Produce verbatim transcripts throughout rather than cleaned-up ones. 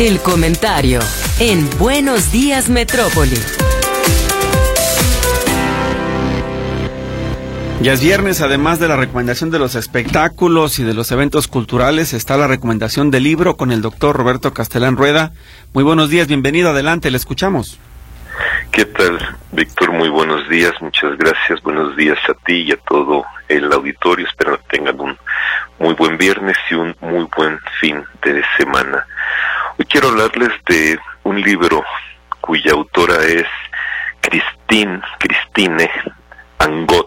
El comentario en Buenos Días Metrópoli. Ya es viernes, además de la recomendación de los espectáculos y de los eventos culturales, está la recomendación del libro con el doctor Roberto Castelán Rueda. Muy buenos días, bienvenido, adelante, le escuchamos. ¿Qué tal, Víctor? Muy buenos días, muchas gracias. Buenos días a ti y a todo el auditorio. Espero que tengan un muy buen viernes y un muy buen fin de semana. Hoy quiero hablarles de un libro cuya autora es Christine, Christine Angot.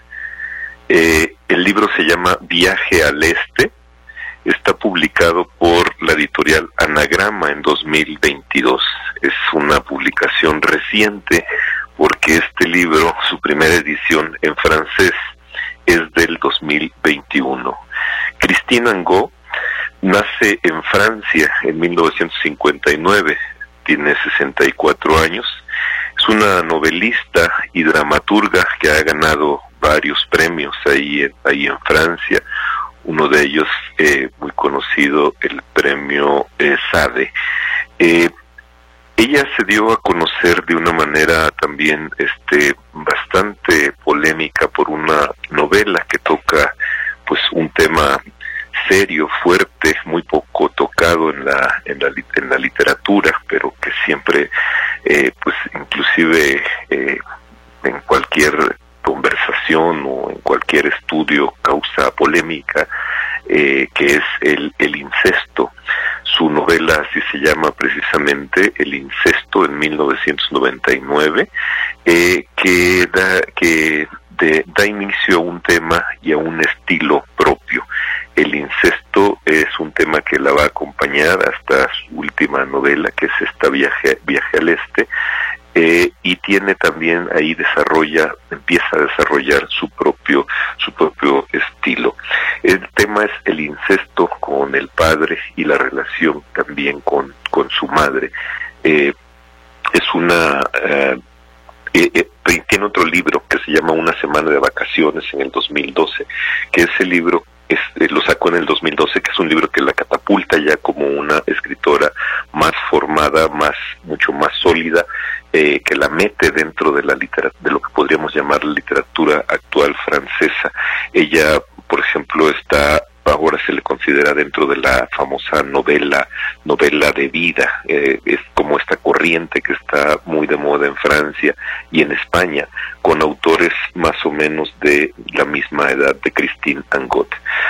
Eh, el libro se llama Viaje al Este. Está publicado por la editorial Anagrama en dos mil veintidós. Es una publicación reciente porque este libro, su primera edición en francés, es del dos mil veintiuno. Christine Angot nace en Francia en mil novecientos cincuenta y nueve, tiene sesenta y cuatro años. Es una novelista y dramaturga que ha ganado varios premios ahí, ahí en Francia. Uno de ellos, eh, muy conocido, el premio eh, Sade. Eh, ella se dio a conocer de una manera también este, bastante polémica por una novela que toca pues un tema serio, fuerte, muy poco tocado en la en la, en la literatura, pero que siempre, eh, pues inclusive eh, en cualquier conversación o en cualquier estudio causa polémica, eh, que es el, el incesto. Su novela así se llama precisamente, El incesto, en mil novecientos noventa y nueve, eh, que da que de, da inicio a un tema y a un estilo propio. El incesto es un tema que la va a acompañar hasta su última novela, que es esta Viaje, Viaje al Este, eh, y tiene también ahí desarrolla, empieza a desarrollar su propio, su propio estilo. El tema es el incesto con el padre y la relación también con, con su madre. Eh, es una... Uh, Eh, eh, tiene otro libro que se llama Una semana de vacaciones en el dos mil doce, que ese libro es, eh, lo sacó en el dos mil doce, que es un libro que la catapulta ya como una escritora más formada, más mucho más sólida, eh, que la mete dentro de la literatura, de lo que podríamos llamar la literatura actual francesa. Ella, por ejemplo, está ahora se le considera dentro de la famosa novela, novela de vida, eh, es como esta corriente que está muy de moda en Francia y en España, con autores más o menos de la misma edad de Christine Angot.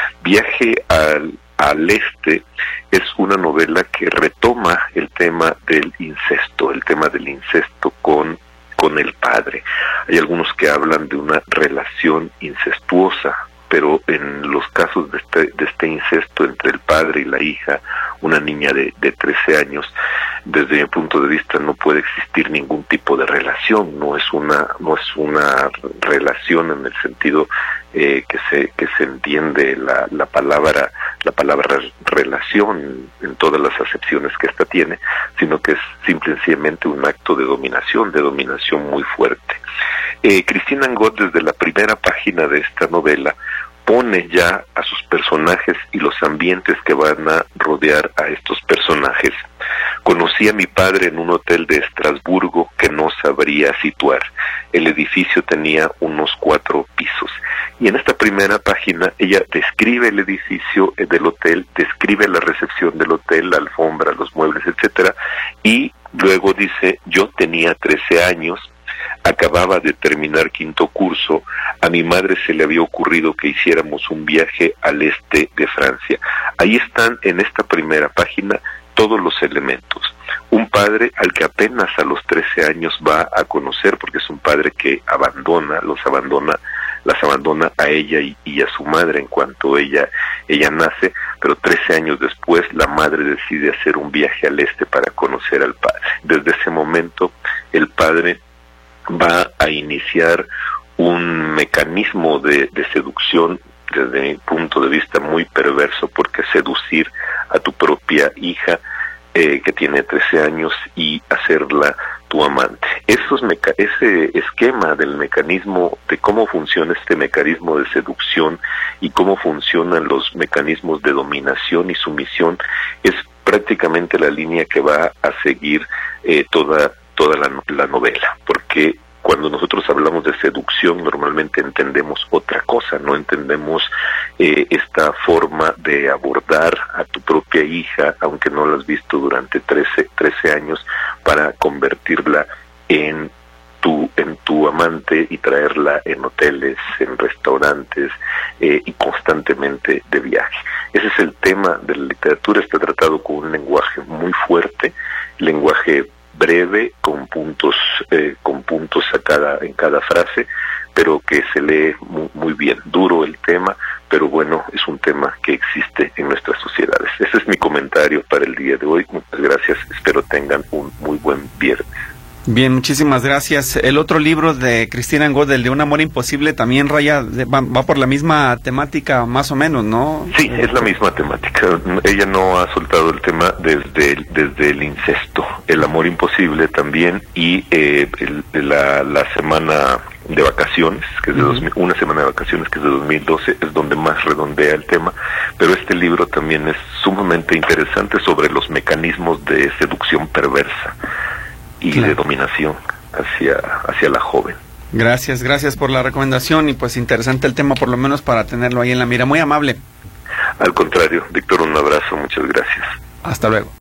Viaje al, al Este es una novela que retoma el tema del incesto, el tema del incesto con con el padre. Hay algunos que hablan de una relación incestuosa, pero en los casos de este, de este incesto entre el padre y la hija, una niña de, de trece años, desde mi punto de vista no puede existir ningún tipo de relación, no es una, no es una relación en el sentido eh, que se, que se entiende la, la palabra, la palabra relación en todas las acepciones que ésta tiene, sino que es simple y sencillamente un acto de dominación, de dominación muy fuerte. Eh, Christine Angot, desde la primera página de esta novela, pone ya a sus personajes y los ambientes que van a rodear a estos personajes. Conocí a mi padre en un hotel de Estrasburgo que no sabría situar. El edificio tenía unos cuatro pisos. Y en esta primera página ella describe el edificio del hotel, describe la recepción del hotel, la alfombra, los muebles, etcétera. Y luego dice, yo tenía trece años, acababa de terminar quinto curso, a mi madre se le había ocurrido que hiciéramos un viaje al este de Francia. Ahí están en esta primera página todos los elementos. Un padre al que apenas a los trece años va a conocer, porque es un padre que abandona, los abandona, las abandona a ella y, y a su madre en cuanto ella, ella nace, pero trece años después la madre decide hacer un viaje al este para conocer al padre. Desde ese momento el padre va a iniciar un mecanismo de, de seducción desde mi punto de vista muy perverso, porque seducir a tu propia hija eh, que tiene trece años y hacerla tu amante. Esos meca ese esquema del mecanismo, de cómo funciona este mecanismo de seducción y cómo funcionan los mecanismos de dominación y sumisión, es prácticamente la línea que va a seguir eh, toda, toda la, la novela, porque cuando nosotros hablamos de seducción normalmente entendemos otra cosa, no entendemos eh, esta forma de abordar a tu propia hija, aunque no la has visto durante trece años, para convertirla en tu, en tu amante y traerla en hoteles, en restaurantes eh, y constantemente de viaje. Ese es el tema de la literatura, está tratado con un lenguaje muy fuerte, lenguaje breve, con puntos eh, con puntos a cada, en cada frase, pero que se lee muy, muy bien. Duro el tema, pero bueno, es un tema que existe en nuestras sociedades. Ese es mi comentario para el día de hoy. Muchas gracias, espero tengan un muy buen viernes. Bien, muchísimas gracias. El otro libro de Cristina Angot, el de Un amor imposible, también raya, va, va por la misma temática más o menos, ¿no? Sí, es la misma temática. Ella no ha soltado el tema desde el, desde el incesto, el amor imposible también, y eh, el, la, la semana de vacaciones, que es de uh-huh. dos mil, una semana de vacaciones que es de dos mil doce, es donde más redondea el tema, pero este libro también es sumamente interesante sobre los mecanismos de seducción perversa y claro. de dominación hacia, hacia la joven. Gracias, gracias por la recomendación y pues interesante el tema, por lo menos para tenerlo ahí en la mira. Muy amable. Al contrario, Víctor, un abrazo, muchas gracias. Hasta luego.